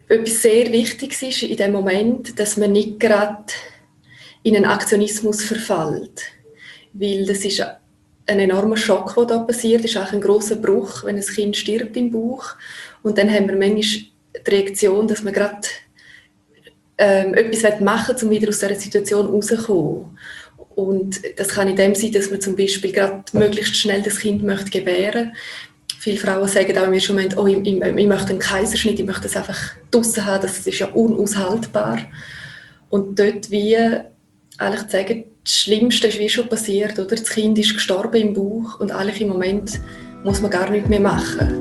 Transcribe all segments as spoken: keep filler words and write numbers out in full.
etwas sehr Wichtiges ist in dem Moment, dass man nicht gerade in einen Aktionismus verfällt. Weil das ist ein enormer Schock, der da passiert. Das ist auch ein grosser Bruch, wenn ein Kind stirbt im Bauch. Und dann haben wir manchmal die Reaktion, dass man gerade ähm, etwas machen will, um wieder aus dieser Situation rauszukommen. Und das kann in dem sein, dass man zum Beispiel gerade möglichst schnell das Kind möchte gebären. Viele Frauen sagen auch in mir schon, oh, ich, ich, ich möchte einen Kaiserschnitt, ich möchte das einfach draussen haben, das ist ja unaushaltbar. Und dort wie eigentlich zu sagen, das Schlimmste ist wie schon passiert, oder? Das Kind ist gestorben im Bauch und eigentlich im Moment muss man gar nichts mehr machen.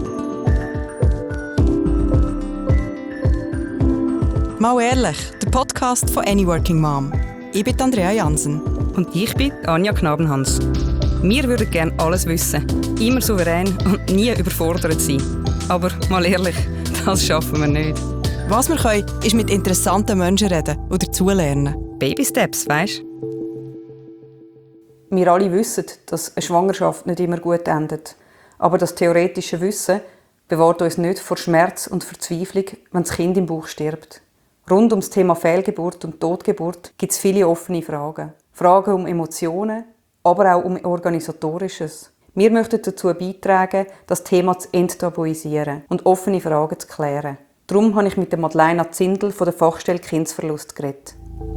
Mal ehrlich, der Podcast von Any Working Mom. Ich bin Andrea Jansen. Und ich bin Anja Knabenhans. Wir würden gerne alles wissen, immer souverän und nie überfordert sein. Aber mal ehrlich, das schaffen wir nicht. Was wir können, ist mit interessanten Menschen reden und dazulernen. Baby Steps, weisst du? Wir alle wissen, dass eine Schwangerschaft nicht immer gut endet. Aber das theoretische Wissen bewahrt uns nicht vor Schmerz und Verzweiflung, wenn das Kind im Bauch stirbt. Rund um das Thema Fehlgeburt und Totgeburt gibt es viele offene Fragen. Fragen um Emotionen, aber auch um Organisatorisches. Wir möchten dazu beitragen, das Thema zu enttabuisieren und offene Fragen zu klären. Darum habe ich mit der Madeleine Zindel von der Fachstelle Kindsverlust geredet.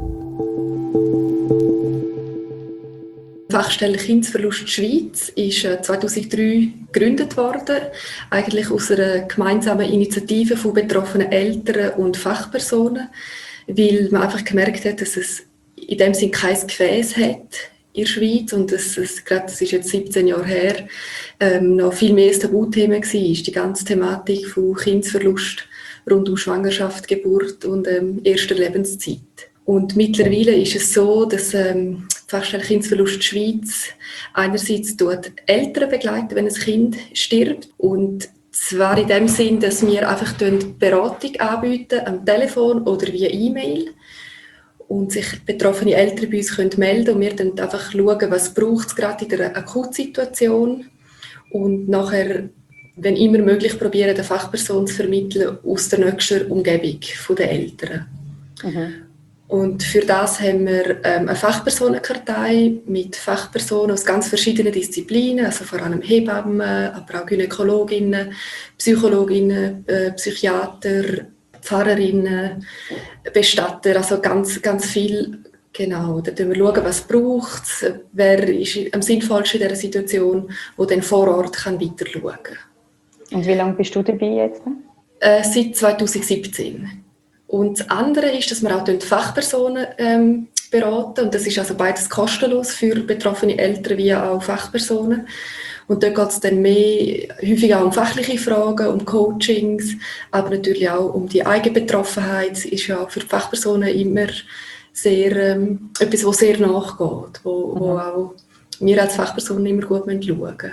Die Fachstelle Kindsverlust Schweiz ist zweitausenddrei gegründet worden, eigentlich aus einer gemeinsamen Initiative von betroffenen Eltern und Fachpersonen, weil man einfach gemerkt hat, dass es in dem Sinne kein Gefäß hat in der Schweiz und dass es, gerade das ist jetzt siebzehn Jahre her, ähm, noch viel mehr ein Tabuthema war, die ganze Thematik von Kindsverlust rund um Schwangerschaft, Geburt und ähm, erster Lebenszeit. Und mittlerweile ist es so, dass ähm, die Fachstelle Kindsverlust Schweiz einerseits dort Eltern begleiten, wenn ein Kind stirbt. Und zwar in dem Sinn, dass wir einfach Beratung anbieten, am Telefon oder via E-Mail. Und sich betroffene Eltern bei uns können melden und wir dann einfach schauen, was braucht es gerade in der Akutsituation. Und nachher, wenn immer möglich, probieren, eine Fachperson zu vermitteln aus der nächsten Umgebung der Eltern. Mhm. Und für das haben wir ähm, eine Fachpersonenkartei mit Fachpersonen aus ganz verschiedenen Disziplinen, also vor allem Hebammen, aber auch Gynäkologinnen, Psychologinnen, äh, Psychiater, Pfarrerinnen, Bestatter, also ganz, ganz viel. Genau, da schauen wir, schauen, was es braucht, wer ist am sinnvollsten in dieser Situation, der dann vor Ort kann weiter schauen kann. Und wie lange bist du dabei jetzt? Äh, seit zweitausendsiebzehn. Und das andere ist, dass wir auch Fachpersonen ähm, beraten. Und das ist also beides kostenlos für betroffene Eltern wie auch Fachpersonen. Und dort geht es dann mehr, häufig auch um fachliche Fragen, um Coachings, aber natürlich auch um die Eigenbetroffenheit. Das ist ja für die Fachpersonen immer sehr, ähm, etwas, was sehr nachgeht, wo, mhm. wo auch wir als Fachpersonen immer gut schauen müssen.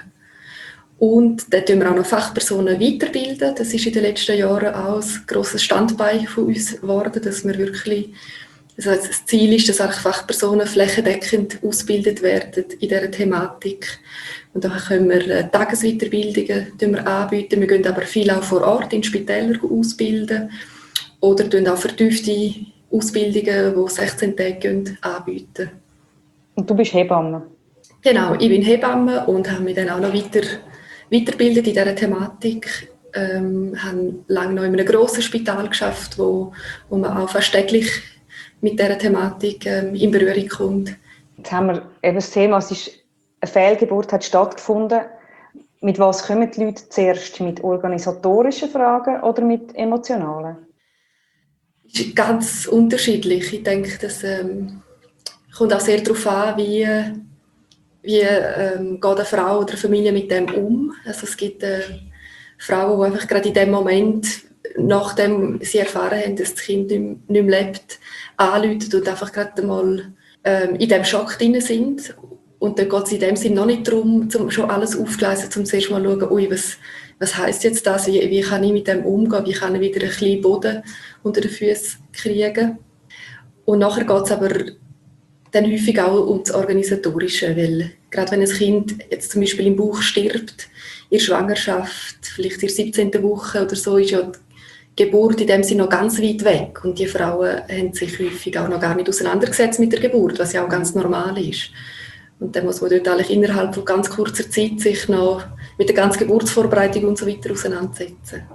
Und dann bilden wir auch noch Fachpersonen weiterbilden. Das ist in den letzten Jahren auch ein grosses Standbein von uns geworden, dass wir wirklich, also das Ziel ist, dass auch Fachpersonen flächendeckend ausgebildet werden in dieser Thematik. Und dann können wir Tagesweiterbildungen anbieten. Wir gehen aber viel auch vor Ort in Spitälern ausbilden oder auch vertiefte Ausbildungen, die sechzehn Tage gehen, anbieten. Und du bist Hebamme? Genau, ich bin Hebamme und habe mich dann auch noch weiter weiterbildet in dieser Thematik. Ähm, haben lange noch in einem grossen Spital geschafft, wo, wo man auch fast täglich mit dieser Thematik ähm, in Berührung kommt. Jetzt haben wir eben das Thema, es ist eine Fehlgeburt hat stattgefunden. Mit was kommen die Leute zuerst? Mit organisatorischen Fragen oder mit emotionalen? Es ist ganz unterschiedlich. Ich denke, das ähm, kommt auch sehr darauf an, wie Wie ähm, geht eine Frau oder eine Familie mit dem um? Also es gibt äh, Frauen, die einfach gerade in dem Moment, nachdem sie erfahren haben, dass das Kind nicht, nicht mehr lebt, anrufen und einfach gerade mal ähm, in diesem Schock drin sind. Und dann geht es in dem Sinne noch nicht darum, um schon alles aufzugleisen, um zuerst mal zu schauen, ui, was, was heisst jetzt das, wie, wie kann ich mit dem umgehen, wie kann ich wieder ein bisschen Boden unter den Füßen kriegen. Und nachher geht es aber dann häufig auch um das Organisatorische, weil gerade wenn ein Kind jetzt zum Beispiel im Bauch stirbt, in der Schwangerschaft, vielleicht in der siebzehnten Woche oder so, ist ja Geburt in dem Sinne noch ganz weit weg. Und die Frauen haben sich häufig auch noch gar nicht auseinandergesetzt mit der Geburt, was ja auch ganz normal ist. Und dann muss man dort eigentlich innerhalb von ganz kurzer Zeit sich noch mit der ganzen Geburtsvorbereitung und so weiter auseinandersetzen.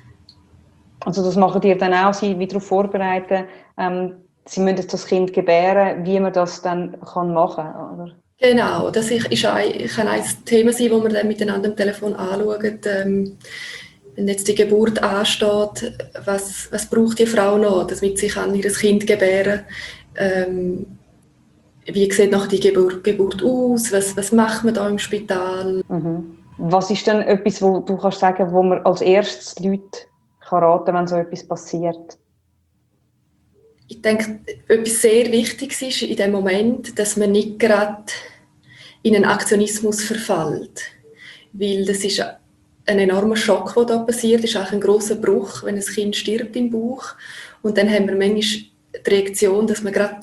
Also das machen ihr dann auch, Sie wieder darauf vorbereiten, ähm, Sie müssen das Kind gebären, wie man das dann kann machen kann, oder? Genau, das ist ein, kann ein Thema sein, das wir dann miteinander am Telefon anschauen. Ähm, wenn jetzt die Geburt ansteht, was, was braucht die Frau noch, damit sie kann ihr Kind gebären kann? Ähm, wie sieht nach die Geburt, Geburt aus? Was, was macht man da im Spital? Mhm. Was ist denn etwas, wo du kannst sagen, wo man als erstes die Leute kann raten, wenn so etwas passiert? Ich denke, etwas sehr Wichtiges ist in dem Moment, dass man nicht gerade in einen Aktionismus verfällt. Weil das ist ein enormer Schock, der da passiert. Das ist auch ein grosser Bruch, wenn ein Kind stirbt im Bauch. Und dann haben wir manchmal die Reaktion, dass man gerade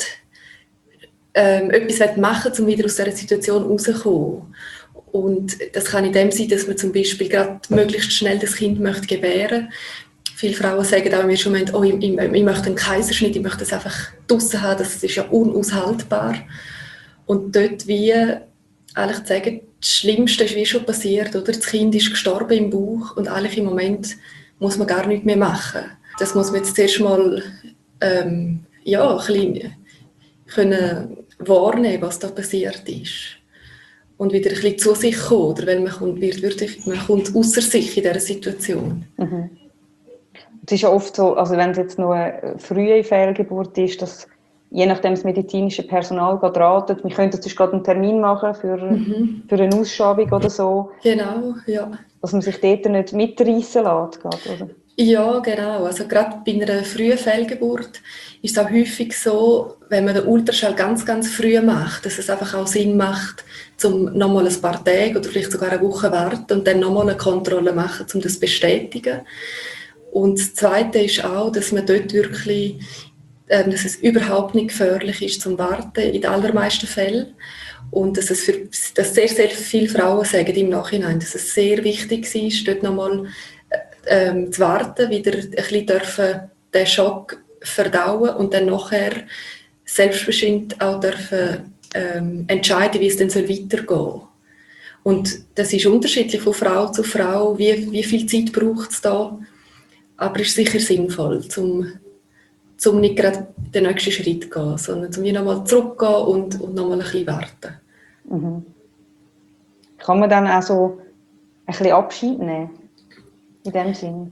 ähm, etwas machen will, um wieder aus dieser Situation rauszukommen. Und das kann in dem sein, dass man zum Beispiel gerade möglichst schnell das Kind möchte gebären. Viele Frauen sagen auch im ersten Moment, oh, ich, ich, ich möchte einen Kaiserschnitt, ich möchte das einfach draussen haben, das ist ja unaushaltbar. Und dort wie eigentlich zu sagen, das Schlimmste ist wie schon passiert, oder? Das Kind ist gestorben im Bauch und eigentlich im Moment muss man gar nichts mehr machen. Das muss man jetzt zuerst mal ähm, ja, ein bisschen können wahrnehmen, was da passiert ist. Und wieder ein bisschen zu sich kommen, oder? Weil man kommt, wird wirklich, man kommt ausser sich in dieser Situation. Mhm. Es ist ja oft so, also wenn es jetzt nur eine frühe Fehlgeburt ist, dass je nachdem das medizinische Personal gerade ratet, wir könnten jetzt gerade einen Termin machen für, mhm. für eine Ausschabung oder so. Genau, ja. Dass man sich dort nicht mitreissen lässt, oder? Ja, genau. Also gerade bei einer frühen Fehlgeburt ist es auch häufig so, wenn man den Ultraschall ganz, ganz früh macht, dass es einfach auch Sinn macht, um nochmal ein paar Tage oder vielleicht sogar eine Woche warten und dann nochmal eine Kontrolle machen, um das zu bestätigen. Und das Zweite ist auch, dass man dort wirklich, ähm, dass es überhaupt nicht gefährlich ist zum Warten, in den allermeisten Fällen. Und dass es für, dass sehr, sehr viele Frauen sagen im Nachhinein, dass es sehr wichtig ist, dort nochmal ähm, zu warten, wieder ein bisschen dürfen den Schock verdauen und dann nachher selbstbestimmt auch dürfen ähm, entscheiden, wie es dann weitergehen soll. Und das ist unterschiedlich von Frau zu Frau, wie, wie viel Zeit braucht es da. Aber es ist sicher sinnvoll, um, um nicht gerade den nächsten Schritt zu gehen, sondern um nochmal zurückzugehen und, und nochmal ein bisschen warten. Mhm. Kann man dann auch so ein bisschen Abschied nehmen? In dem Sinne?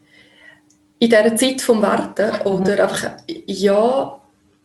In dieser Zeit vom Warten? Oder mhm. einfach, ja,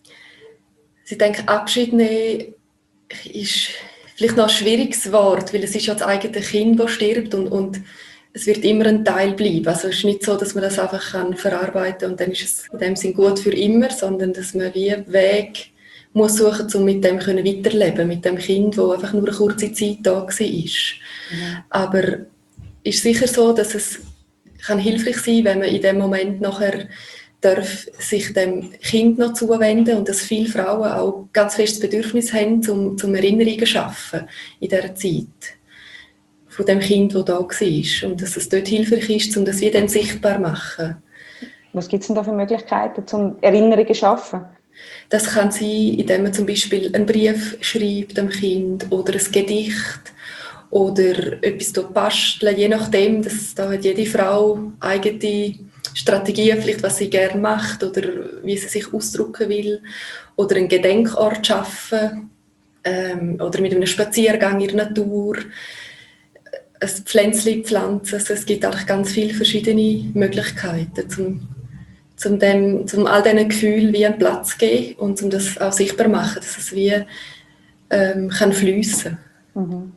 ich denke, Abschied nehmen ist vielleicht noch ein schwieriges Wort, weil es ist ja das eigene Kind, das stirbt und, und es wird immer ein Teil bleiben. Also es ist nicht so, dass man das einfach kann verarbeiten kann und dann ist es in dem Sinn gut für immer, sondern dass man wie einen Weg muss suchen, um mit dem weiterleben, mit dem Kind, das einfach nur eine kurze Zeit da war. Mhm. Aber es ist sicher so, dass es kann hilfreich sein, wenn man in dem Moment nachher darf sich dem Kind noch zuwenden und dass viele Frauen auch ganz festes Bedürfnis haben, um, um Erinnerungen zu schaffen in dieser Zeit. Von dem Kind, das da war. Und dass es dort hilfreich ist, um das wieder sichtbar zu machen. Was gibt es denn da für Möglichkeiten, um Erinnerungen zu schaffen? Das kann sein, indem man zum Beispiel einen Brief schreibt dem Kind oder ein Gedicht oder etwas basteln, je nachdem, dass da hat jede Frau eigene Strategien, vielleicht was sie gerne macht oder wie sie sich ausdrücken will, oder einen Gedenkort schaffen ähm, oder mit einem Spaziergang in der Natur ein Pflänzchen pflanzen. Also es gibt eigentlich ganz viele verschiedene Möglichkeiten, um, um, dem, um all diesen Gefühlen wie einen Platz zu geben und um das auch sichtbar zu machen, dass es wie ähm, kann fliessen kann. Mhm.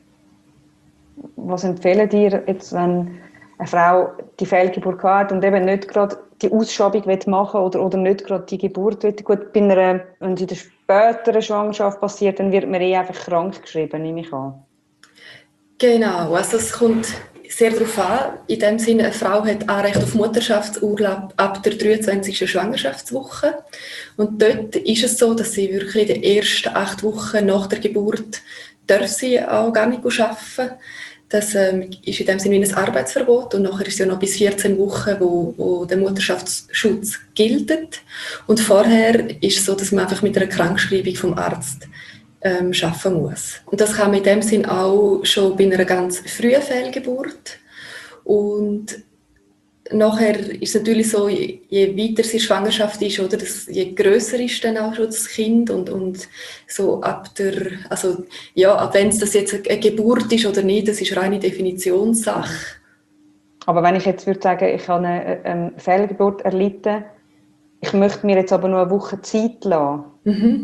Was empfehlen dir jetzt, wenn eine Frau die Fehlgeburt hat und eben nicht gerade die Ausschabung machen will oder, oder nicht gerade die Geburt will? Gut, bei einer, wenn es in der späteren Schwangerschaft passiert, dann wird man eh einfach krank geschrieben, nehme ich an. Genau, also es kommt sehr darauf an. In dem Sinne, eine Frau hat Anrecht auf Mutterschaftsurlaub ab der dreiundzwanzigsten Schwangerschaftswoche. Und dort ist es so, dass sie wirklich in den ersten acht Wochen nach der Geburt darf sie auch gar nicht arbeiten. Das ähm, ist in dem Sinne ein Arbeitsverbot und nachher ist es ja noch bis vierzehn Wochen, wo, wo der Mutterschaftsschutz gilt. Und vorher ist es so, dass man einfach mit einer Krankschreibung vom Arzt ähm, arbeiten muss. Und das kann man in dem Sinne auch schon bei einer ganz frühen Fehlgeburt. Und nachher ist es natürlich so, je, je weiter die Schwangerschaft ist, oder, das, je grösser ist dann auch schon das Kind und, und so ab der, also ja, ab wenn es das jetzt eine Geburt ist oder nicht, das ist reine Definitionssache. Aber wenn ich jetzt würde sagen, ich habe eine, eine Fehlgeburt erlitten, ich möchte mir jetzt aber nur eine Woche Zeit lassen. Mhm.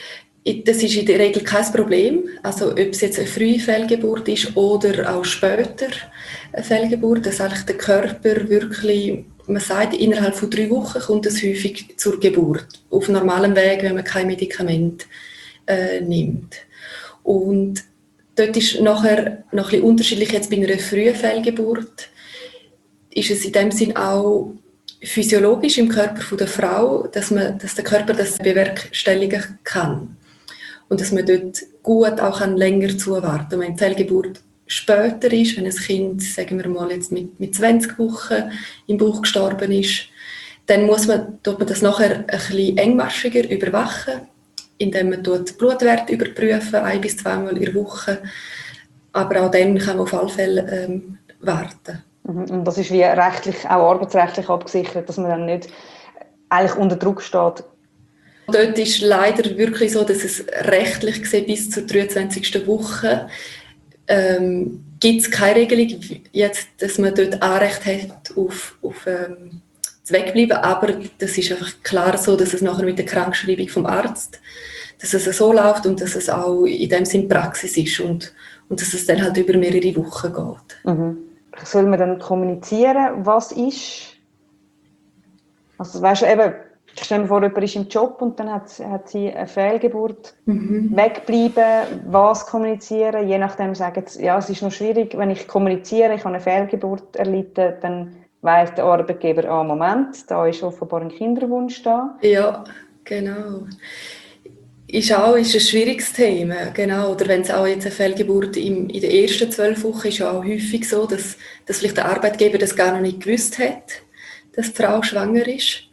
Das ist in der Regel kein Problem. Also ob es jetzt eine frühe Fehlgeburt ist oder auch später eine Fehlgeburt, dass eigentlich der Körper wirklich, man sagt, innerhalb von drei Wochen kommt es häufig zur Geburt. Auf normalem Weg, wenn man kein Medikament äh, nimmt. Und dort ist nachher noch ein bisschen unterschiedlich, jetzt bei einer frühen Fehlgeburt, ist es in dem Sinn auch physiologisch im Körper der Frau, dass, man, dass der Körper das bewerkstelligen kann. Und dass man dort gut auch länger zuwarten kann. Wenn die Fehlgeburt später ist, wenn ein Kind, sagen wir mal, jetzt mit, mit zwanzig Wochen im Bauch gestorben ist, dann muss man, tut man das nachher ein bisschen engmaschiger überwachen, indem man die Blutwerte überprüfen, ein- bis zweimal in der Woche. Aber auch dann kann man auf alle Fälle ähm, warten. Und das ist wie rechtlich, auch arbeitsrechtlich abgesichert, dass man dann nicht eigentlich unter Druck steht. Dort ist leider wirklich so, dass es rechtlich gesehen bis zur dreiundzwanzigsten Woche ähm, gibt es keine Regelung, jetzt, dass man dort Anrecht hat auf, auf ähm, das Wegbleiben, aber das ist einfach klar so, dass es nachher mit der Krankschreibung vom Arzt, dass es so läuft und dass es auch in dem Sinn Praxis ist und, und dass es dann halt über mehrere Wochen geht. Mhm. Soll man dann kommunizieren, was ist? Also weißt du, eben, ich stelle mir vor, jemand ist im Job und dann hat, hat sie eine Fehlgeburt. Mhm. Wegbleiben, was kommunizieren? Je nachdem sagen sie, ja, es ist noch schwierig, wenn ich kommuniziere, ich habe eine Fehlgeburt erlitten, dann weiss der Arbeitgeber, ah, Moment, da ist offenbar ein Kinderwunsch da. Ja, genau. Ist auch ist ein schwieriges Thema, genau. Oder wenn es auch jetzt eine Fehlgeburt im, in den ersten zwölf Wochen ist, ja auch häufig so, dass, dass vielleicht der Arbeitgeber das gar noch nicht gewusst hat, dass die Frau schwanger ist.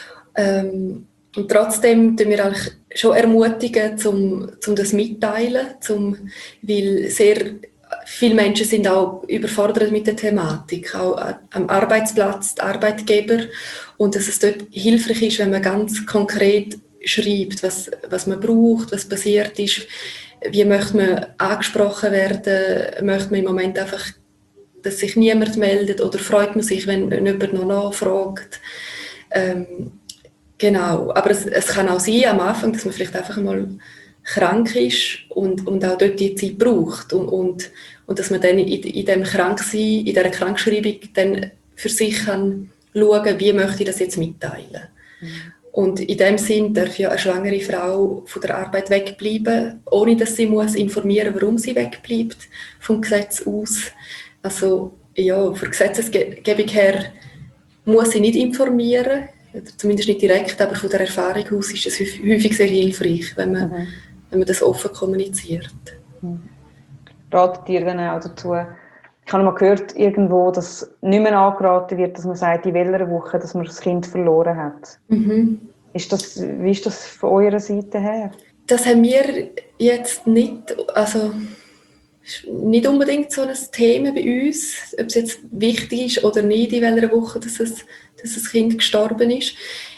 Ähm, und trotzdem tun wir eigentlich schon ermutigen, zum, zum das mitteilen, zum, weil sehr viele Menschen sind auch überfordert mit der Thematik, auch am Arbeitsplatz, die Arbeitgeber, und dass es dort hilfreich ist, wenn man ganz konkret schreibt, was, was man braucht, was passiert ist, wie möchte man angesprochen werden, möchte man im Moment einfach, dass sich niemand meldet oder freut man sich, wenn jemand noch nachfragt. Ähm, Genau, aber es, es kann auch sein am Anfang, dass man vielleicht einfach mal krank ist und, und auch dort die Zeit braucht und, und, und dass man dann in, in dem Kranksein, in dieser Krankschreibung dann für sich kann schauen, wie möchte ich das jetzt mitteilen. Mhm. Und in dem Sinn darf ja eine schwangere Frau von der Arbeit wegbleiben, ohne dass sie muss informieren, warum sie wegbleibt vom Gesetz aus. Also ja, von Gesetzesgebung her muss sie nicht informieren, zumindest nicht direkt, aber von der Erfahrung aus ist es häufig sehr hilfreich, wenn man, mhm. wenn man das offen kommuniziert. Mhm. Ratet ihr dann auch dazu? Ich habe mal gehört, irgendwo, dass nicht mehr angeraten wird, dass man sagt, in welcher Woche, dass man das Kind verloren hat. Mhm. Ist das, wie ist das von eurer Seite her? Das haben wir jetzt nicht, also nicht unbedingt so ein Thema bei uns, ob es jetzt wichtig ist oder nicht, in welcher Woche dass es, dass das Kind gestorben ist.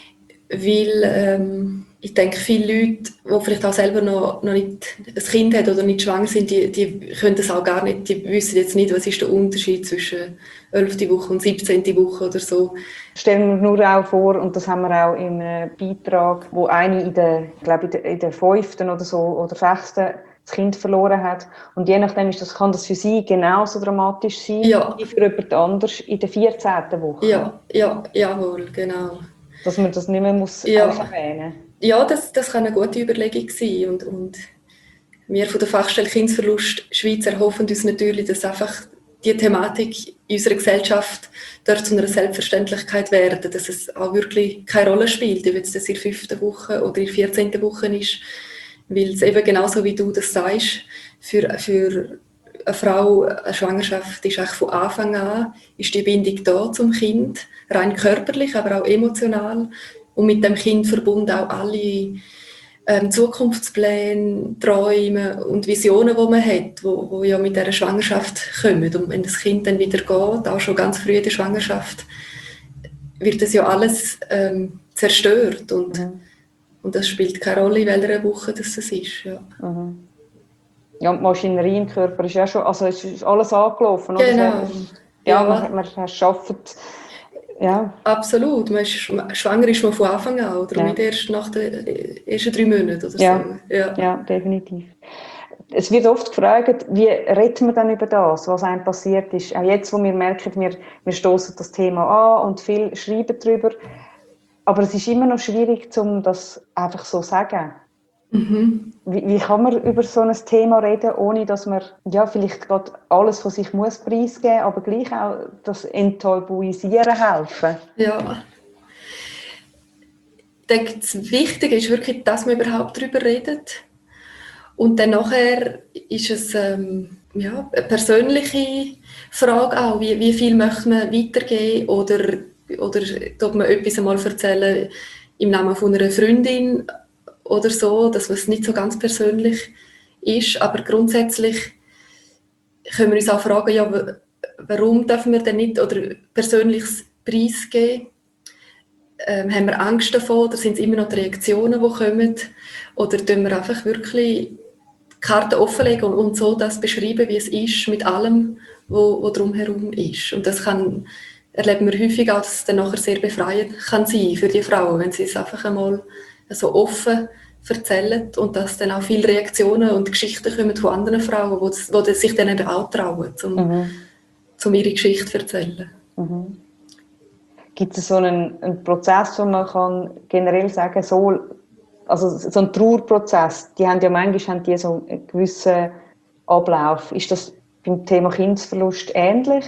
Weil ähm, ich denke, viele Leute, die vielleicht auch selber noch, noch nicht ein Kind haben oder nicht schwanger sind, die, die können das auch gar nicht, die wissen jetzt nicht, was ist der Unterschied zwischen elften Woche und siebzehnten Woche oder so. Stellen wir nur auch vor, und das haben wir auch im Beitrag, wo eine in der, ich glaube in der, in der fünften oder so, oder sechsten das Kind verloren hat. Und je nachdem ist das, kann das für sie genauso dramatisch sein, ja. wie für jemand anderes in der vierzehnten Woche. Ja, ja, jawohl, genau. Dass man das nicht mehr muss ja. erwähnen muss. Ja, das, das kann eine gute Überlegung sein. Und, und wir von der Fachstelle Kindsverlust Schweiz erhoffen uns natürlich, dass einfach die Thematik in unserer Gesellschaft dort zu einer Selbstverständlichkeit werden, dass es auch wirklich keine Rolle spielt, ob es in der fünften Woche oder in der vierzehnten Woche ist. Weil es eben genauso wie du das sagst, für, für eine Frau, eine Schwangerschaft ist eigentlich von Anfang an, ist die Bindung da zum Kind, rein körperlich, aber auch emotional und mit dem Kind verbunden auch alle ähm, Zukunftspläne, Träume und Visionen, die man hat, wo, wo ja mit dieser Schwangerschaft kommen. Und wenn das Kind dann wieder geht, auch schon ganz früh in der Schwangerschaft, wird das ja alles ähm, zerstört und, mhm. und das spielt keine Rolle, in welcher Woche das ist. Ja. Mhm. Ja, und die Maschinerie im Körper ist ja schon, also es ist alles angelaufen. Oder? Genau. Ja, ja, man, man arbeitet. Ja. Absolut. Man ist, schwanger ist man von Anfang an, oder ja. nicht erst nach den ersten drei Monaten oder ja. so. Ja. ja, definitiv. Es wird oft gefragt, wie reden wir dann über das, was einem passiert ist. Auch jetzt, wo wir merken, wir, wir stoßen das Thema an und viel schreiben darüber. Aber es ist immer noch schwierig, um das einfach so zu sagen. Mhm. Wie, wie kann man über so ein Thema reden, ohne dass man ja, vielleicht gerade alles von sich muss preisgeben, aber gleich auch das Enttabuisieren helfen? Ja. Ich denke, das Wichtige ist wirklich, dass man überhaupt darüber redet. Und dann nachher ist es ähm, ja, eine persönliche Frage auch, wie, wie viel möchte man weitergeben oder, oder ob man etwas einmal erzählen im Namen von einer Freundin oder so, dass es nicht so ganz persönlich ist. Aber grundsätzlich können wir uns auch fragen, ja, warum dürfen wir denn nicht oder persönliches preisgeben? Ähm, haben wir Angst davor oder sind es immer noch die Reaktionen, die kommen? Oder tun wir einfach wirklich die Karten offenlegen und, und so das beschreiben, wie es ist, mit allem, was drumherum ist. Und das kann, erleben wir häufig auch, dass es dann nachher sehr befreiend kann sein für die Frauen, wenn sie es einfach einmal so offen erzählen und dass dann auch viele Reaktionen und Geschichten kommen von anderen Frauen, die, die sich dann eben auch trauen, um, mhm. um ihre Geschichte zu erzählen. Mhm. Gibt es so einen, einen Prozess, wo man kann generell sagen so, also so ein Trauerprozess, die haben ja manchmal haben die so einen gewissen Ablauf. Ist das beim Thema Kindesverlust ähnlich?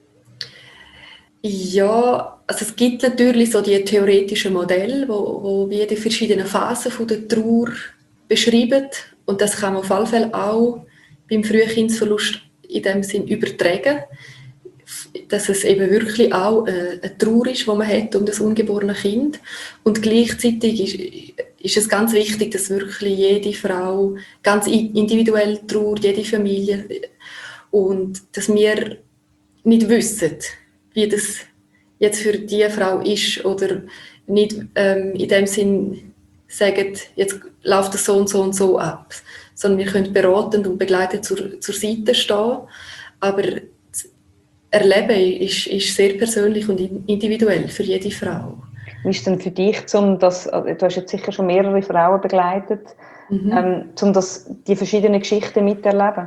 Ja, also es gibt natürlich so die theoretischen Modelle, wo, wo wie die verschiedenen Phasen von der Trauer beschreiben. Und das kann man auf alle Fälle auch beim Frühkindesverlust in dem Sinn übertragen, dass es eben wirklich auch eine Trauer ist, die man hat um das ungeborene Kind. Und gleichzeitig ist, ist es ganz wichtig, dass wirklich jede Frau ganz individuell trauert, jede Familie. Und dass wir nicht wissen, wie das jetzt für diese Frau ist oder nicht ähm, in dem Sinn sagen, jetzt läuft das so und so und so ab. Sondern wir können beratend und begleitend zur, zur Seite stehen. Aber das Erleben ist, ist sehr persönlich und individuell für jede Frau. Wie ist denn für dich, um das, du hast jetzt sicher schon mehrere Frauen begleitet, mhm. ähm, um das, die verschiedenen Geschichten miterleben?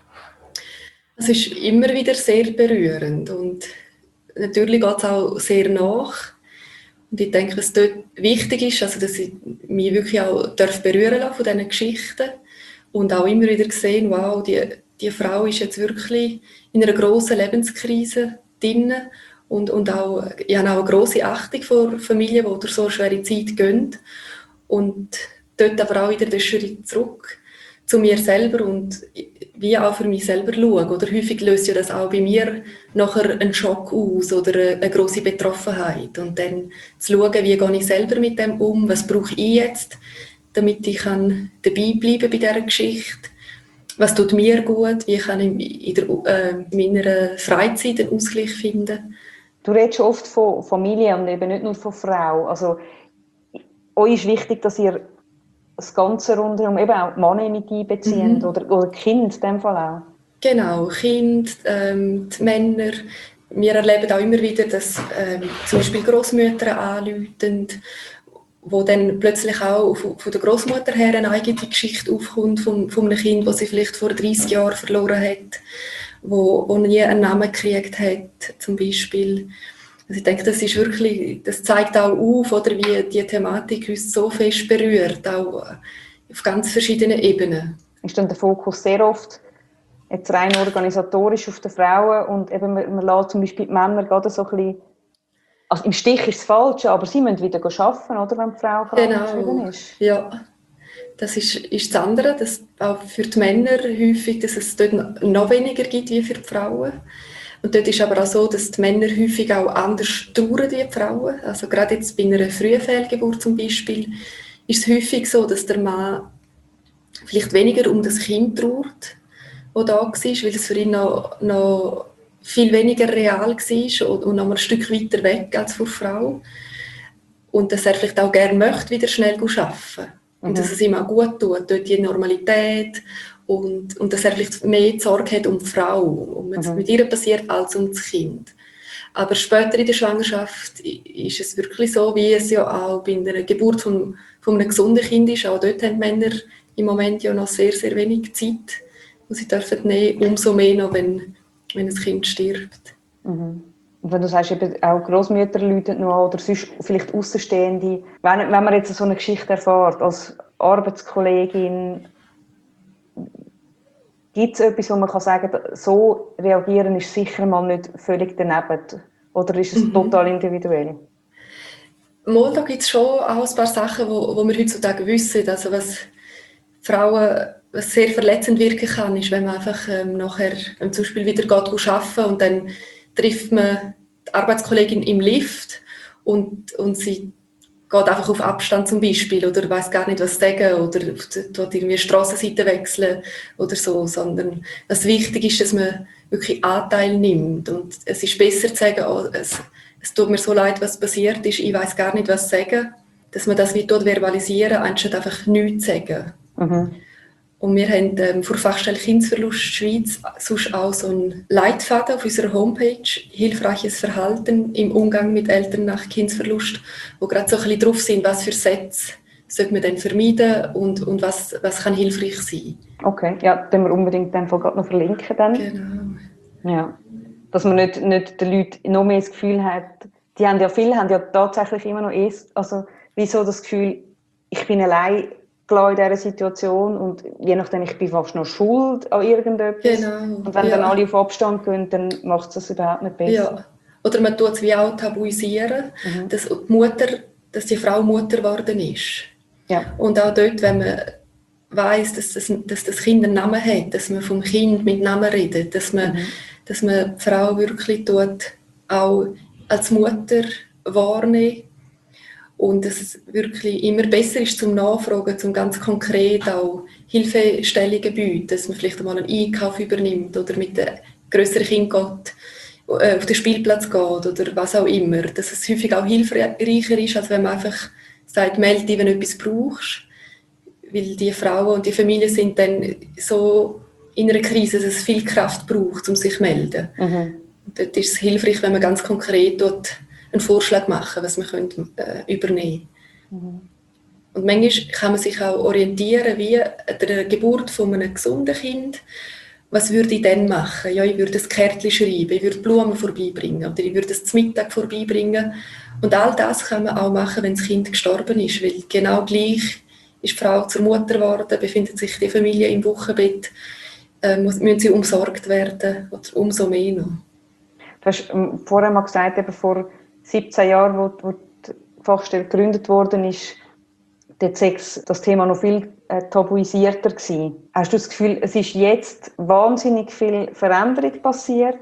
Es ist immer wieder sehr berührend und natürlich geht es auch sehr nach. Und ich denke, was dort wichtig ist, also dass ich mich wirklich auch berühren lassen von diesen Geschichten und auch immer wieder sehen, wow, die, die Frau ist jetzt wirklich in einer grossen Lebenskrise drin und, und auch, ich habe auch eine grosse Achtung vor Familien, die durch so eine schwere Zeit gehen und dort aber auch wieder den Schritt zurück zu mir selber und wie auch für mich selber schauen. Oder häufig löst ja das auch bei mir nachher einen Schock aus oder eine, eine grosse Betroffenheit. Und dann zu schauen, wie gehe ich selber mit dem um, was brauche ich jetzt, damit ich kann dabei bleiben bei dieser Geschichte. Was tut mir gut, wie kann ich in der, äh, meiner Freizeit einen Ausgleich finden. Du redest oft von Familie und eben nicht nur von Frau. Also, euch ist wichtig, dass ihr das Ganze rundherum, eben auch die Männer mit einbeziehen, mhm. oder, oder die Kinder in dem Fall auch? Genau, Kinder, ähm, die Männer. Wir erleben auch immer wieder, dass ähm, zum Beispiel Grossmütter anrufen, wo dann plötzlich auch von der Grossmutter her eine eigene Geschichte aufkommt von, von einem Kind, das sie vielleicht vor dreißig Jahren verloren hat, wo, wo nie einen Namen gekriegt hat, zum Beispiel. Also ich denke, das ist wirklich, das zeigt auch auf, oder wie die Thematik uns so fest berührt, auch auf ganz verschiedenen Ebenen. Ist dann der Fokus sehr oft jetzt rein organisatorisch auf die Frauen und eben man, man lässt zum Beispiel die Männer gerade so ein bisschen, also im Stich ist es falsch, aber sie müssen wieder arbeiten, oder, wenn die Frau genau. ist. Ja, Das ist, ist das andere, dass auch für die Männer häufig, dass es dort noch weniger gibt wie für die Frauen. Und dort ist aber auch so, dass die Männer häufig auch anders trauern wie die Frauen. Also gerade jetzt bei einer frühen Fehlgeburt zum Beispiel ist es häufig so, dass der Mann vielleicht weniger um das Kind trauert, das da war, weil es für ihn noch, noch viel weniger real war und, und noch ein Stück weiter weg als für die Frau. Und dass er vielleicht auch gerne möchte, wieder schnell arbeiten. Und mhm. dass es ihm auch gut tut, dort die Normalität und, und dass er vielleicht mehr Sorge hat um die Frau, um was mhm. mit ihr passiert, als um das Kind. Aber später in der Schwangerschaft ist es wirklich so, wie es ja auch bei einer Geburt von, von einem gesunden Kind ist. Auch dort haben Männer im Moment ja noch sehr, sehr wenig Zeit, die sie dürfen nehmen, umso mehr noch, wenn, wenn ein Kind stirbt. Mhm. Und wenn du sagst, eben auch Grossmütter läuten noch oder sonst vielleicht Außenstehende, wenn, wenn man jetzt so eine Geschichte erfährt, als Arbeitskollegin, gibt es etwas, wo man kann sagen kann, so reagieren ist sicher mal nicht völlig daneben? Oder ist es mhm. total individuell? Mal, da gibt es schon auch ein paar Sachen, wo, wo wir heutzutage wissen. Also was Frauen was sehr verletzend wirken kann, ist, wenn man einfach ähm, nachher ähm, zum Beispiel wieder geht arbeiten und dann trifft man die Arbeitskollegin im Lift und, und sie geht einfach auf Abstand zum Beispiel oder weiss gar nicht, was sagen oder tut irgendwie Strassenseite wechseln oder so, sondern was wichtig ist, dass man wirklich Anteil nimmt und es ist besser zu sagen, oh, es, es tut mir so leid, was passiert ist, ich weiss gar nicht, was sagen, dass man das wie dort verbalisieren, anstatt einfach nichts zu sagen. Mhm. Und wir haben ähm, vor Fachstelle Kindesverlust Schweiz sonst auch so einen Leitfaden auf unserer Homepage, hilfreiches Verhalten im Umgang mit Eltern nach Kindesverlust, wo gerade so ein bisschen drauf sind, was für Sätze sollte man denn vermeiden und, und was, was kann hilfreich sein. Okay, ja, dann wir unbedingt dann gerade noch verlinken. Dann. Genau. Ja. Dass man nicht, nicht den Leuten noch mehr das Gefühl hat, die haben ja viele haben ja tatsächlich immer noch erst, also wieso das Gefühl, ich bin allein klar in dieser Situation und je nachdem, ich bin fast noch schuld an irgendetwas. Genau. Und wenn ja. dann alle auf Abstand gehen, dann macht es das überhaupt nicht besser. Ja. Oder man tut es wie auch tabuisieren, mhm. dass, die Mutter, dass die Frau Mutter geworden ist. Ja. Und auch dort, wenn man weiss, dass das, dass das Kind einen Namen hat, dass man vom Kind mit Namen redet, dass man, mhm. dass man die Frau wirklich tut, auch als Mutter wahrnimmt. Und dass es wirklich immer besser ist zum Nachfragen, zum ganz konkret auch Hilfestellungen bieten, dass man vielleicht einmal einen Einkauf übernimmt oder mit einem grösseren Kind geht, äh, auf den Spielplatz geht oder was auch immer. Dass es häufig auch hilfreicher ist, als wenn man einfach sagt, melde dich, wenn du etwas brauchst. Weil die Frauen und die Familien sind dann so in einer Krise, dass es viel Kraft braucht, um sich zu melden. Mhm. Und dort ist es hilfreich, wenn man ganz konkret dort einen Vorschlag machen, was man könnte, äh, übernehmen könnte. Mhm. Und manchmal kann man sich auch orientieren, wie an der Geburt von einem gesunden Kind. Was würde ich dann machen? Ja, ich würde ein Kärtchen schreiben, ich würde Blumen vorbeibringen oder ich würde es zum Mittag vorbeibringen. Und all das kann man auch machen, wenn das Kind gestorben ist, weil genau gleich ist die Frau zur Mutter geworden, befindet sich die Familie im Wochenbett, äh, müssen sie umsorgt werden oder umso mehr noch. Du hast ähm, vorher mal gesagt, eben vor siebzehn Jahren, wo, wo die Fachstelle gegründet worden ist, dort sei das Thema noch viel äh, tabuisierter gewesen. Hast du das Gefühl, es ist jetzt wahnsinnig viel Veränderung passiert?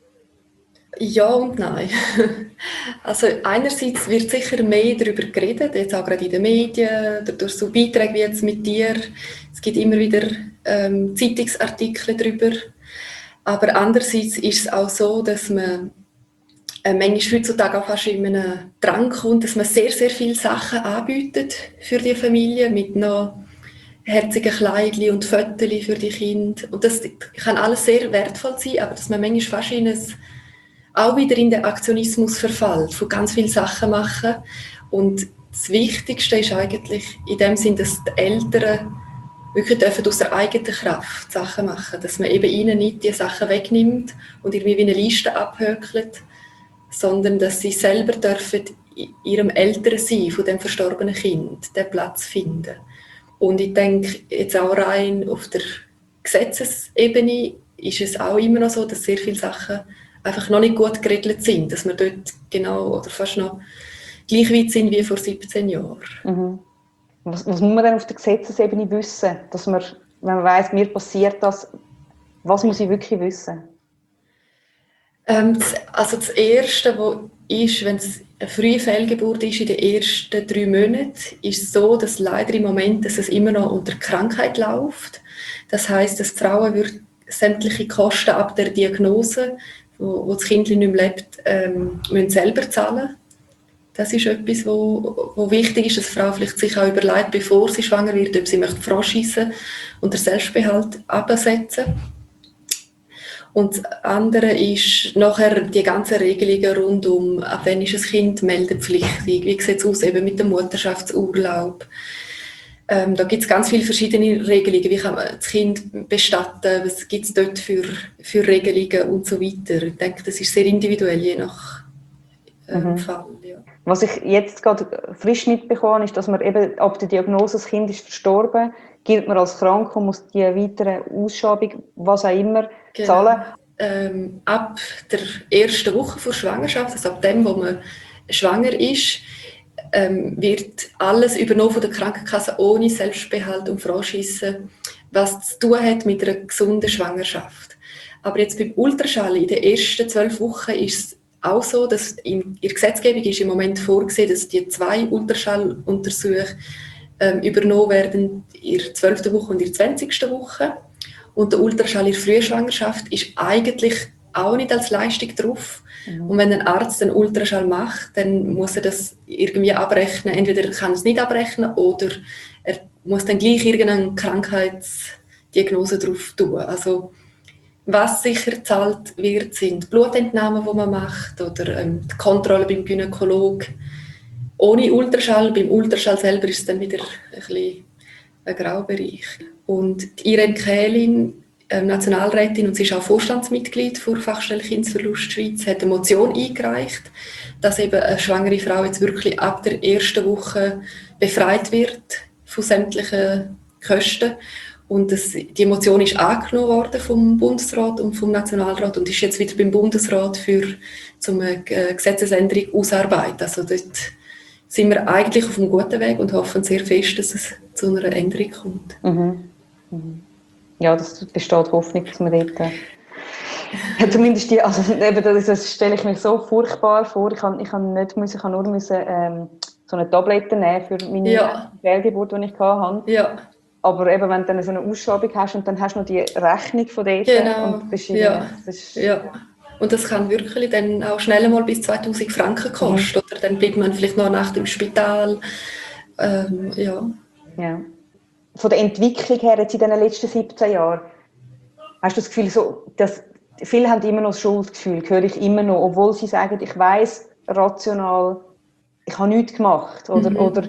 Ja und nein. Also einerseits wird sicher mehr darüber geredet, jetzt auch gerade in den Medien, durch so Beiträge wie jetzt mit dir. Es gibt immer wieder ähm, Zeitungsartikel darüber. Aber andererseits ist es auch so, dass man äh, manchmal heutzutage auch fast in einen Drang kommt, dass man sehr, sehr viele Sachen anbietet für die Familie mit noch herzigen Kleidchen und Fotos für die Kinder. Und das kann alles sehr wertvoll sein, aber dass man manchmal fast in ein, auch wieder in den Aktionismus verfällt, von ganz vielen Sachen machen. Und das Wichtigste ist eigentlich in dem Sinn, dass die Eltern wirklich dürfen aus der eigenen Kraft Sachen machen, dass man eben ihnen nicht die Sachen wegnimmt und irgendwie wie eine Liste abhökelt, sondern dass sie selber dürfen in ihrem Elternsein von dem verstorbenen Kind den Platz finden. Und ich denke, jetzt auch rein auf der Gesetzesebene ist es auch immer noch so, dass sehr viele Sachen einfach noch nicht gut geregelt sind, dass wir dort genau oder fast noch gleich weit sind wie vor siebzehn Jahren. Mhm. Was, was muss man denn auf der Gesetzesebene wissen, dass man, wenn man weiss, mir passiert das, was muss ich wirklich wissen? Ähm, das, also das Erste, was ist, wenn es eine frühe Fehlgeburt ist in den ersten drei Monaten, ist es so, dass leider im Moment dass es immer noch unter Krankheit läuft. Das heisst, dass die Frauen wird sämtliche Kosten ab der Diagnose, wo, wo das Kind nicht mehr lebt, ähm, müssen selber zahlen. Das ist etwas, wo, wo wichtig ist, dass die Frau vielleicht sich auch überlegt, bevor sie schwanger wird, ob sie möchte freischiessen und den Selbstbehalt absetzen. Und das andere ist nachher die ganzen Regelungen rund um, ab wann ist ein Kind meldepflichtig, wie sieht es aus eben mit dem Mutterschaftsurlaub. Ähm, da gibt es ganz viele verschiedene Regelungen, wie kann man das Kind bestatten, was gibt es dort für, für Regelungen und so weiter. Ich denke, das ist sehr individuell, je nach ähm, mhm. Fall. Ja. Was ich jetzt gerade frisch mitbekommen habe, ist, dass man eben ab der Diagnose, das Kind ist verstorben, gilt man als krank und muss die weitere Ausschabung, was auch immer, genau. zahlen. Ähm, ab der ersten Woche vor Schwangerschaft, also ab dem, wo man schwanger ist, ähm, wird alles übernommen von der Krankenkasse ohne Selbstbehalt und Franchise, was zu tun hat mit einer gesunden Schwangerschaft. Aber jetzt beim Ultraschall in den ersten zwölf Wochen ist es auch so, dass in der Gesetzgebung ist im Moment vorgesehen, dass die zwei Ultraschalluntersuchungen ähm, übernommen werden in der zwölften Woche und in der zwanzigsten Woche. Und der Ultraschall in der Frühschwangerschaft ist eigentlich auch nicht als Leistung drauf. Mhm. Und wenn ein Arzt einen Ultraschall macht, dann muss er das irgendwie abrechnen. Entweder kann er es nicht abrechnen oder er muss dann gleich irgendeine Krankheitsdiagnose drauf tun. Also was sicher gezahlt wird, sind Blutentnahmen, die man macht, oder ähm, die Kontrolle beim Gynäkologen. Ohne Ultraschall, beim Ultraschall selber ist es dann wieder ein bisschen ein Graubereich. Und die Irene Kählin, äh, Nationalrätin, und sie ist auch Vorstandsmitglied der Fachstelle Kindsverlust Schweiz, hat eine Motion eingereicht, dass eben eine schwangere Frau jetzt wirklich ab der ersten Woche befreit wird von sämtlichen Kosten. Und das, die Motion ist angenommen worden vom Bundesrat und vom Nationalrat und ist jetzt wieder beim Bundesrat für zum eine Gesetzesänderung ausarbeiten. Also dort sind wir eigentlich auf einem guten Weg und hoffen sehr fest, dass es zu einer Änderung kommt. Mhm. Mhm. Ja, das besteht Hoffnung, dass man dort äh, zumindest die, also eben das, das stelle ich mir so furchtbar vor. Ich kann, ich kann nicht müssen, ich kann nur müssen, ähm, so eine Tablette nehmen für meine ja. Fehlgeburt, die ich hatte. Ja. Aber eben, wenn du dann so eine Ausschreibung hast und dann hast du noch die Rechnung von dort. Genau. Und bist ja. Das ist ja. Und das kann wirklich dann auch schnell mal bis zweitausend Franken kosten. Mhm. Oder dann bleibt man vielleicht noch nach dem Spital. Ähm, ja. ja. Von der Entwicklung her jetzt in den letzten siebzehn Jahren, hast du das Gefühl, so, dass viele haben immer noch das Schuldgefühl, höre ich immer noch, obwohl sie sagen, ich weiss rational, ich habe nichts gemacht. Oder, mhm. oder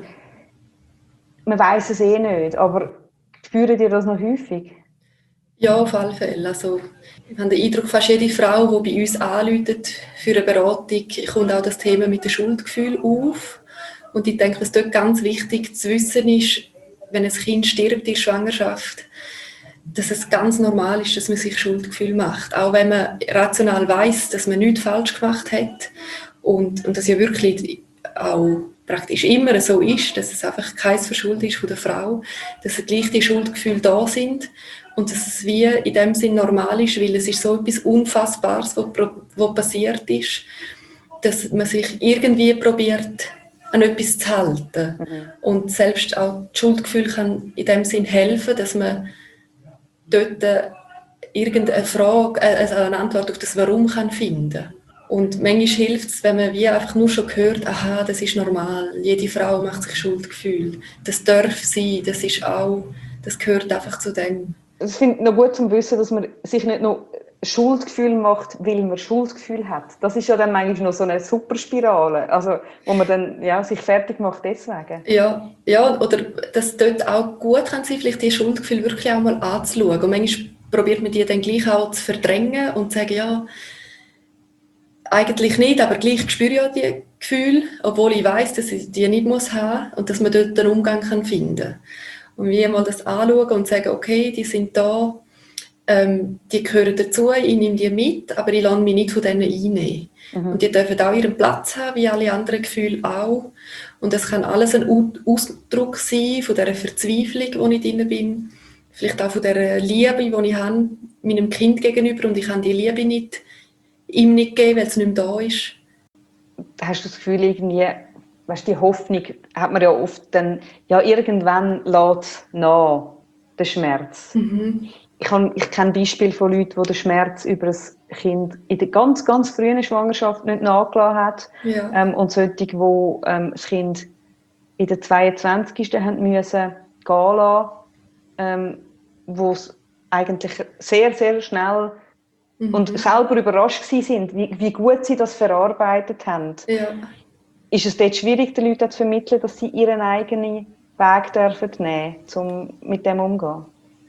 man weiss es eh nicht. Aber spüren ihr das noch häufig? Ja, auf alle Fälle. Also, ich habe den Eindruck, fast jede Frau, die bei uns anruft für eine Beratung, kommt auch das Thema mit dem Schuldgefühl auf. Und ich denke, was dort ganz wichtig zu wissen ist, wenn ein Kind stirbt in der Schwangerschaft, dass es ganz normal ist, dass man sich Schuldgefühl macht. Auch wenn man rational weiss, dass man nichts falsch gemacht hat. Und, und das ja wirklich auch praktisch immer so ist, dass es einfach kein Verschulden ist von der Frau, dass gleich die Schuldgefühle da sind. Und dass es wie in dem Sinn normal ist, weil es ist so etwas Unfassbares, was, was passiert ist, dass man sich irgendwie probiert, an etwas zu halten. Mhm. Und selbst auch das Schuldgefühl kann in dem Sinn helfen, dass man dort irgendeine Frage, also eine Antwort auf das Warum kann finden. Und manchmal hilft es, wenn man wie einfach nur schon hört, aha, das ist normal, jede Frau macht sich Schuldgefühl. Das darf sein, das ist auch, das gehört einfach zu dem. Ich finde es noch gut zu wissen, dass man sich nicht nur Schuldgefühl macht, weil man Schuldgefühl hat. Das ist ja dann manchmal noch so eine Superspirale, also wo man dann ja, sich fertig macht deswegen. Ja, ja, oder dass dort auch gut kann sein, vielleicht die Schuldgefühle wirklich auch mal anzuschauen. Und manchmal probiert man die dann gleich auch zu verdrängen und zu sagen, ja, eigentlich nicht, aber gleich spüre ich ja die Gefühle, obwohl ich weiss, dass ich die nicht muss haben und dass man dort einen Umgang kann finden kann. Und wie mal das anschauen und sagen, okay, die sind da, ähm, die gehören dazu, ich nehme die mit, aber ich lasse mich nicht von denen einnehmen. Mhm. Und die dürfen auch ihren Platz haben, wie alle anderen Gefühle auch. Und das kann alles ein Ausdruck sein von dieser Verzweiflung, wo ich drin bin. Vielleicht auch von dieser Liebe, die ich habe, meinem Kind gegenüber. Und ich kann die Liebe nicht, ihm nicht geben, weil es nicht mehr da ist. Hast du das Gefühl, irgendwie, weißt, die Hoffnung hat man ja oft dann, ja, irgendwann lässt nach, der Schmerz. Mhm. Ich, habe, ich kenne Beispiele von Leuten, die den Schmerz über ein Kind in der ganz, ganz frühen Schwangerschaft nicht nachgelassen hat. Ja. Ähm, und solche, die ähm, das Kind in der zweiundzwanzigsten haben müssen gehen lassen, ähm, wo es eigentlich sehr, sehr schnell Mhm. und selber überrascht waren, wie, wie gut sie das verarbeitet haben. Ja. Ist es dort schwierig, den Leuten zu vermitteln, dass sie ihren eigenen Weg dürfen nehmen, um mit dem umzugehen?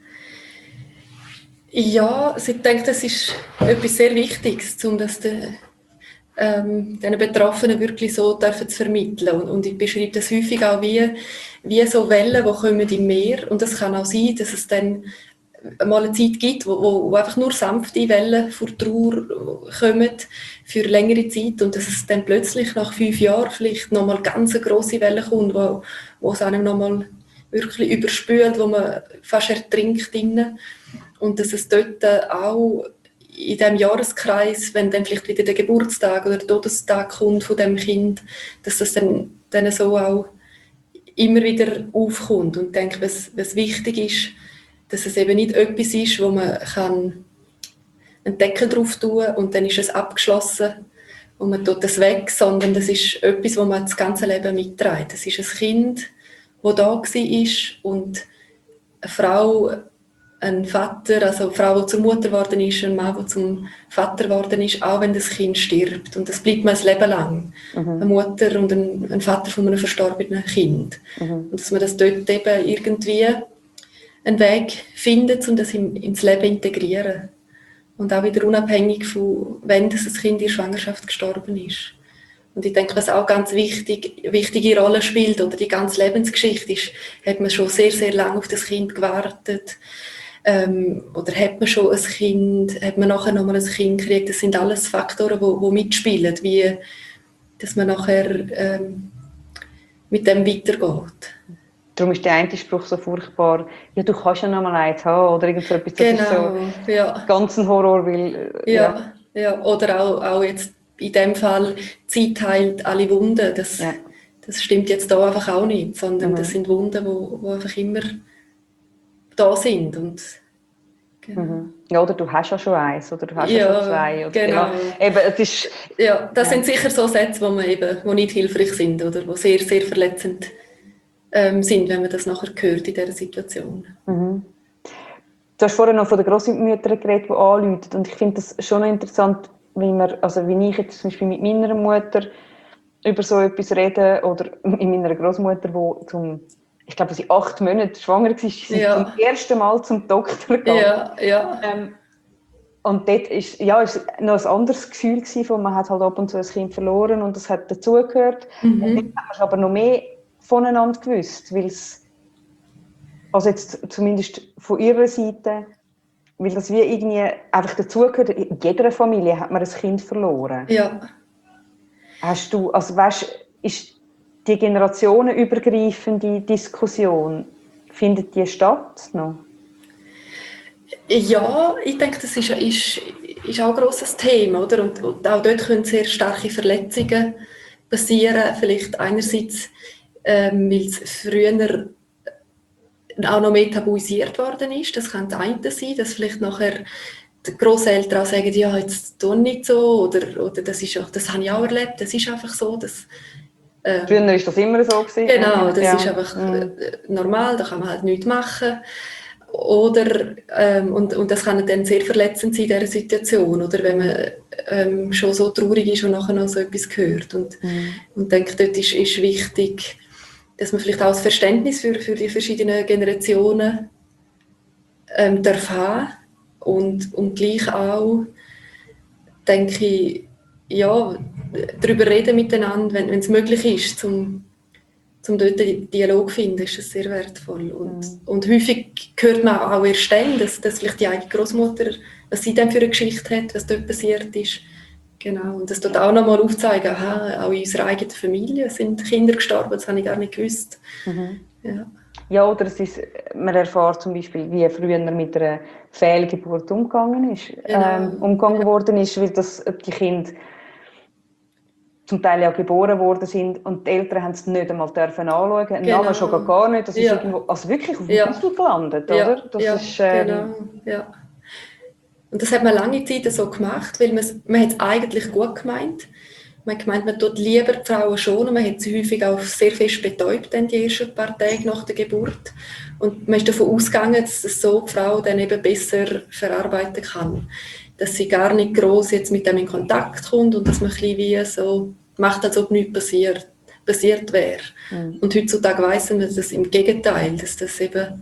Ja, also ich denke, das ist etwas sehr Wichtiges, um das den, ähm, den Betroffenen wirklich so dürfen zu vermitteln. Und, und ich beschreibe das häufig auch wie, wie so Wellen, die kommen im Meer. Und es kann auch sein, dass es dann mal eine Zeit gibt, wo, wo einfach nur sanfte Wellen vor Trauer kommen für längere Zeit und dass es dann plötzlich nach fünf Jahren vielleicht nochmal ganz eine grosse Welle kommt, wo, wo es einem nochmal wirklich überspült, wo man fast ertrinkt drinnen. Und dass es dort auch in diesem Jahreskreis, wenn dann vielleicht wieder der Geburtstag oder der Todestag kommt von dem Kind, dass das dann, dann so auch immer wieder aufkommt. Und ich denke, was, was wichtig ist, dass es eben nicht etwas ist, wo man kann einen Deckel drauf tun kann und dann ist es abgeschlossen und man tut es weg, sondern das ist etwas, wo man das ganze Leben mitträgt. Das ist ein Kind, das da war und eine Frau, ein Vater, also eine Frau, die zur Mutter geworden ist, ein Mann, der zum Vater geworden ist, auch wenn das Kind stirbt. Und das bleibt man ein Leben lang. Mhm. Eine Mutter und ein, ein Vater von einem verstorbenen Kind. Mhm. Und dass man das dort eben irgendwie einen Weg findet, um das in, ins Leben zu integrieren. Und auch wieder unabhängig von, wenn das Kind in der Schwangerschaft gestorben ist. Und ich denke, was auch ganz wichtig, wichtige Rolle spielt, oder die ganze Lebensgeschichte ist, hat man schon sehr, sehr lange auf das Kind gewartet. Ähm, oder hat man schon ein Kind, hat man nachher nochmal ein Kind gekriegt. Das sind alles Faktoren, die, die mitspielen, wie, dass man nachher ähm, mit dem weitergeht. Darum ist der eine Spruch so furchtbar, ja, du kannst ja noch mal eins haben, oder irgend so etwas. Das genau, ist so ja. ganz ein Horror, weil... Ja, ja. ja. Oder auch, auch jetzt in dem Fall, Zeit heilt alle Wunden. Das, ja. das stimmt jetzt da einfach auch nicht, sondern mhm. das sind Wunden, die, die einfach immer da sind. Und, genau. mhm. Ja, oder du hast ja schon eins, oder du hast ja, ja schon zwei. Oder, genau. Ja, eben, es ist, ja, das ja. sind sicher so Sätze, die, man eben, die nicht hilfreich sind oder die sehr, sehr verletzend ähm, sind, wenn man das nachher hört in dieser Situation. Mhm. Du hast vorhin noch von den Grossmüttern geredet, die anrufen. Und ich finde das schon noch interessant, wie, man, also wie ich jetzt zum Beispiel mit meiner Mutter über so etwas rede oder mit meiner Großmutter, die zum, ich glaube, sie acht Monate schwanger war, sie ja. zum ersten Mal zum Doktor gegangen. Ja, ja. Ähm, und dort ist, ja, ist noch ein anderes Gefühl gewesen, man hat halt ab und zu ein Kind verloren und das hat dazugehört. Mhm. Und dort hat man aber noch mehr voneinander gewusst, weil es, also jetzt zumindest von ihrer Seite, weil das wie irgendwie einfach dazugehört, in jeder Familie hat man ein Kind verloren. Ja. Hast du, also weißt, ist die generationenübergreifende Diskussion, findet die statt noch? Ja, ich denke, das ist, ist, ist auch ein grosses Thema, oder? Und, und auch dort können sehr starke Verletzungen passieren. Vielleicht einerseits, ähm, weil es früher auch noch mehr tabuisiert worden ist. Das kann das eine sein, dass vielleicht nachher die Grosseltern auch sagen, ja, jetzt tun nicht so, oder, oder das, ist auch, das habe ich auch erlebt, das ist einfach so. Dass, ähm, früher war das immer so gewesen. Genau, das ja. ist einfach mhm. normal, da kann man halt nichts machen. Oder, ähm, und, und das kann dann sehr verletzend sein in dieser Situation, oder wenn man ähm, schon so traurig ist und nachher noch so etwas hört. Und mhm. ich denke, dort ist, ist wichtig, dass man vielleicht auch das Verständnis für, für die verschiedenen Generationen ähm, darf haben und, und gleich auch, denke ich, ja, darüber reden miteinander, wenn es möglich ist, zum um dort einen Dialog zu finden, ist das sehr wertvoll. Und, mhm. und häufig hört man auch erst dann, dass, dass vielleicht die eigene Großmutter, was sie dann für eine Geschichte hat, was dort passiert ist, Genau, und das tut auch nochmal aufzeigen, aha, auch in unserer eigenen Familie sind Kinder gestorben, das habe ich gar nicht gewusst. Mhm. Ja. Ja, oder es ist, man erfährt zum Beispiel, wie früher mit einer Fehlgeburt umgegangen ist, Genau. ähm, umgegangen worden ist, weil das, die Kinder zum Teil ja geboren worden sind und die Eltern haben es nicht einmal dürfen anschauen, den Genau. Namen schon gar nicht, das ist Ja. irgendwo, also wirklich auf dem Ja. Büssel gelandet, Ja, oder? Das ja, ist, ähm, genau, ja. Und das hat man lange Zeit so gemacht, weil man, man hat es eigentlich gut gemeint. Man hat gemeint, man tut lieber die Frauen schonen, man hat sie häufig auch sehr fest betäubt, dann die ersten paar Tage nach der Geburt. Und man ist davon ausgegangen, dass es so die Frau dann eben besser verarbeiten kann. Dass sie gar nicht gross jetzt mit dem in Kontakt kommt und dass man ein bisschen wie so macht, als ob nichts passiert, passiert wäre. Mhm. Und heutzutage weiss man, dass das im Gegenteil, dass das eben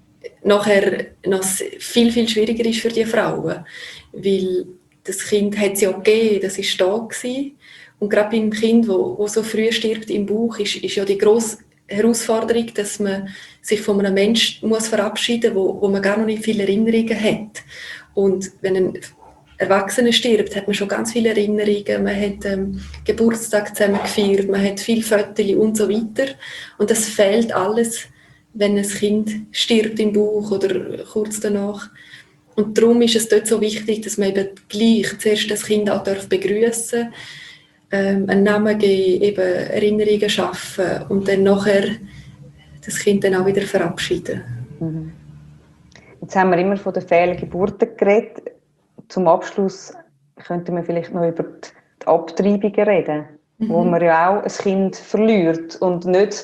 nachher noch viel, viel schwieriger ist für die Frauen. Weil das Kind hat es ja gegeben, das war da gewesen. Und gerade beim Kind, das so früh stirbt im Bauch, ist, ist ja die grosse Herausforderung, dass man sich von einem Menschen muss verabschieden muss, wo, wo man gar noch nicht viele Erinnerungen hat. Und wenn ein Erwachsener stirbt, hat man schon ganz viele Erinnerungen. Man hat ähm, Geburtstag zusammen gefeiert, man hat viele Fotos und so weiter. Und das fehlt alles, wenn ein Kind stirbt im Bauch oder kurz danach. Und darum ist es dort so wichtig, dass man eben gleich zuerst das Kind auch begrüßen darf, ähm, einen Namen geben, eben Erinnerungen schaffen und dann nachher das Kind dann auch wieder verabschieden. Mhm. Jetzt haben wir immer von den Fehlgeburten geredet. Zum Abschluss könnten wir vielleicht noch über die Abtreibungen reden, mhm. wo man ja auch ein Kind verliert und nicht,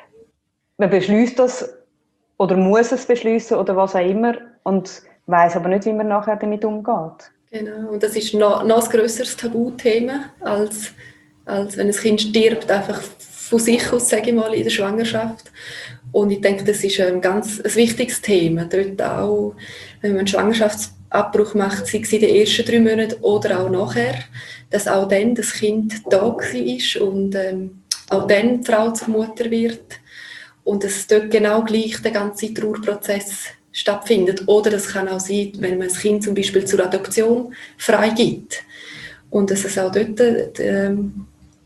man beschließt das oder muss es beschließen oder was auch immer und weiss aber nicht, wie man nachher damit umgeht. Genau, und das ist noch, noch ein grösseres Tabuthema, als, als wenn ein Kind stirbt, einfach von sich aus, sage ich mal, in der Schwangerschaft. Und ich denke, das ist ein ganz ein wichtiges Thema. Dort auch, wenn man einen Schwangerschaftsabbruch macht, sei es in den ersten drei Monaten oder auch nachher, dass auch dann das Kind da war und ähm, auch dann die Frau zur Mutter wird. Und dass dort genau gleich der ganze Trauerprozess stattfindet. Oder es kann auch sein, wenn man das Kind zum Beispiel zur Adoption freigibt. Und dass es auch dort ähm,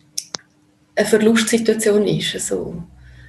eine Verlustsituation ist. Also,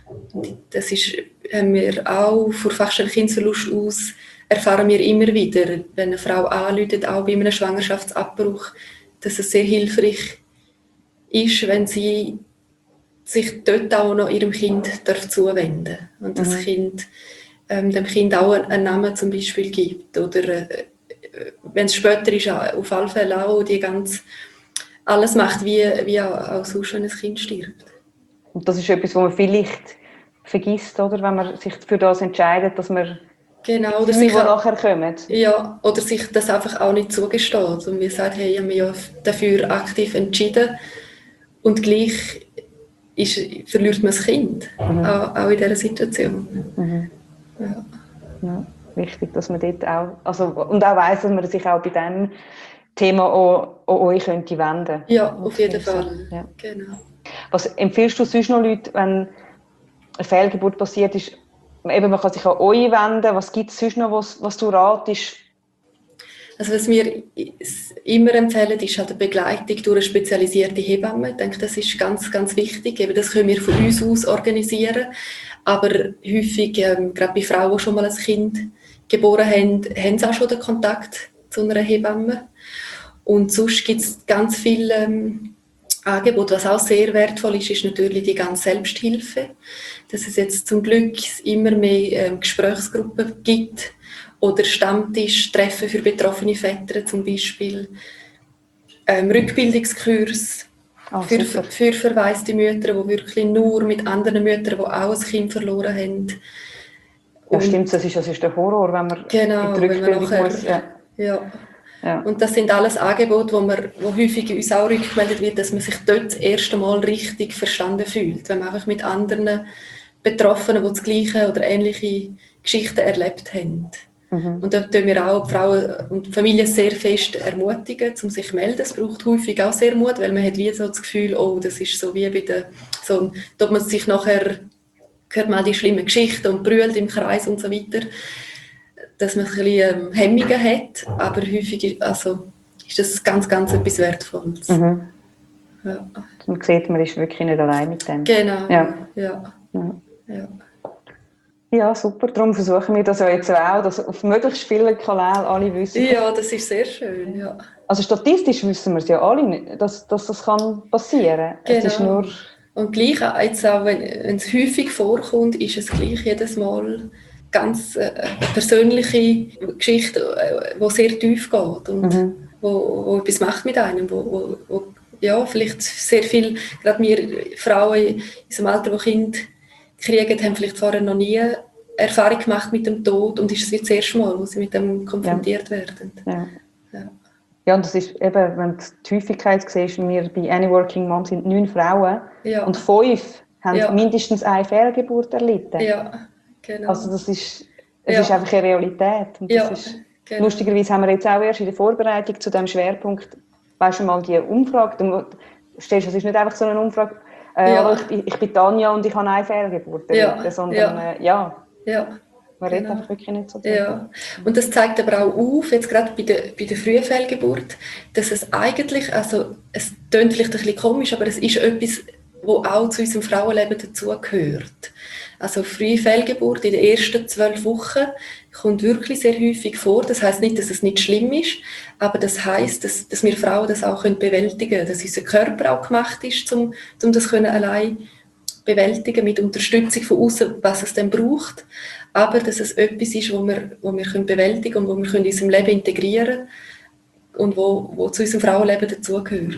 das ist, haben wir auch vor Fachstelle Kindesverlust aus, erfahren wir immer wieder, wenn eine Frau anruft, auch bei einem Schwangerschaftsabbruch, dass es sehr hilfreich ist, wenn sie sich dort auch noch ihrem Kind darf zuwenden darf. Und das mhm. Kind ähm, dem Kind auch einen Namen zum Beispiel gibt. Oder äh, wenn es später ist, auf alle Fälle auch die ganz alles macht, wie, wie auch, auch sonst, wenn ein Kind stirbt. Und das ist etwas, was man vielleicht vergisst, oder? Wenn man sich für das entscheidet, dass man genau, oder die sich Leute, nachher kommen. Ja, oder sich das einfach auch nicht zugesteht. Und wir sagen, hey, ich habe mich ja dafür aktiv entschieden und gleich ist, verliert man das Kind, mhm. auch, auch in dieser Situation. Mhm. Ja. Ja, wichtig, dass man dort auch, also, und auch weiss, dass man sich auch bei diesem Thema auch an euch könnte wenden. Ja, auf jeden Fall. Ja. Genau. Was empfiehlst du sonst noch Leuten, wenn eine Fehlgeburt passiert ist, eben, man kann sich an euch wenden, was gibt es sonst noch, was, was du ratest? Also was wir immer empfehlen, ist halt eine Begleitung durch eine spezialisierte Hebamme. Ich denke, das ist ganz, ganz wichtig. Eben, das können wir von uns aus organisieren. Aber häufig, ähm, gerade bei Frauen, die schon mal ein Kind geboren haben, haben sie auch schon den Kontakt zu einer Hebamme. Und sonst gibt es ganz viele ähm, Angebote. Was auch sehr wertvoll ist, ist natürlich die ganze Selbsthilfe. Dass es jetzt zum Glück immer mehr ähm, Gesprächsgruppen gibt oder Stammtischtreffen für betroffene Väter zum Beispiel. Ähm, Rückbildungskurs oh, für, für verwaiste Mütter, die wirklich nur mit anderen Müttern, die auch ein Kind verloren haben. Ja, stimmt, das ist, das ist der Horror, wenn man genau, in die Rückbildung nachher, muss. Ja. Ja. Ja. Und das sind alles Angebote, wo, man, wo häufig uns auch rückgemeldet wird, dass man sich dort das erste Mal richtig verstanden fühlt. Wenn man einfach mit anderen Betroffenen, die das Gleiche oder ähnliche Geschichten erlebt haben. Mhm. Und da tun wir auch die Frauen und die Familien sehr fest ermutigen, um sich zu melden. Es braucht häufig auch sehr Mut, weil man hat wie so das Gefühl, oh, das ist so wie bei der, so, dass man sich nachher, hört man die schlimmen Geschichten und brüllt im Kreis und so weiter, dass man ein bisschen Hemmungen hat, aber häufig, also ist das ganz, ganz etwas Wertvolles. Mhm. Ja. Man sieht, man ist wirklich nicht allein mit dem. Genau, ja. Ja. Ja. Ja. Ja, super. Darum versuchen wir das ja jetzt auch, dass auf möglichst vielen Kanälen alle wissen. Ja, das ist sehr schön, ja. Also statistisch wissen wir es ja alle nicht, dass, dass das kann passieren kann. Genau. Es ist nur... Und gleich auch, jetzt auch wenn, wenn es häufig vorkommt, ist es gleich jedes Mal ganz äh, eine persönliche Geschichte, äh, die sehr tief geht und mhm. wo, wo etwas macht mit einem, wo, wo, wo ja, vielleicht sehr viel, gerade wir Frauen in unserem Alter, die Kinder kriegen, haben vielleicht vorher noch nie Erfahrung gemacht mit dem Tod und ist es wie das erste Mal, wo sie mit dem konfrontiert ja. werden. Ja. Ja. Ja, und das ist eben, wenn du die Häufigkeit siehst, wir bei Any Working Mom sind neun Frauen ja. und fünf haben ja. mindestens eine Fehlgeburt erlitten. Ja, genau. Also das ist, es ja. ist einfach eine Realität. Und das ja, ist, genau. Lustigerweise haben wir jetzt auch erst in der Vorbereitung zu diesem Schwerpunkt, weißt du mal, die Umfrage, du stellst, es ist nicht einfach so eine Umfrage, äh, ja. aber ich, ich bin Tanja und ich habe eine Fehlgeburt erlitten, ja. sondern ja. Äh, ja. ja. Man genau. redet einfach wirklich nicht so drüber. Ja. Und das zeigt aber auch auf, jetzt gerade bei der, bei der frühen Fehlgeburt, dass es eigentlich, also es klingt vielleicht ein bisschen komisch, aber es ist etwas, was auch zu unserem Frauenleben dazugehört. Also frühe Fehlgeburt in den ersten zwölf Wochen kommt wirklich sehr häufig vor. Das heisst nicht, dass es nicht schlimm ist, aber das heisst, dass, dass wir Frauen das auch bewältigen können, dass unser Körper auch gemacht ist, um, um das können allein bewältigen mit Unterstützung von außen, was es dann braucht. Aber dass es etwas ist, wo wir, wo wir können bewältigen und wo wir können in unserem Leben integrieren können und wo, wo zu unserem Frauenleben dazugehört.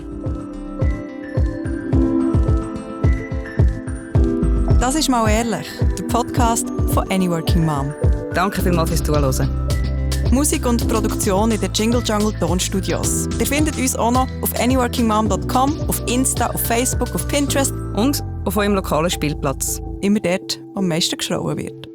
Das ist «Mal ehrlich», der Podcast von Any Working Mom. Danke vielmals fürs Zuhören. Musik und Produktion in den Jingle Jungle Tonstudios. Ihr findet uns auch noch auf any working mom dot com, auf Insta, auf Facebook, auf Pinterest und auf eurem lokalen Spielplatz. Immer dort, wo am meisten geschrauen wird.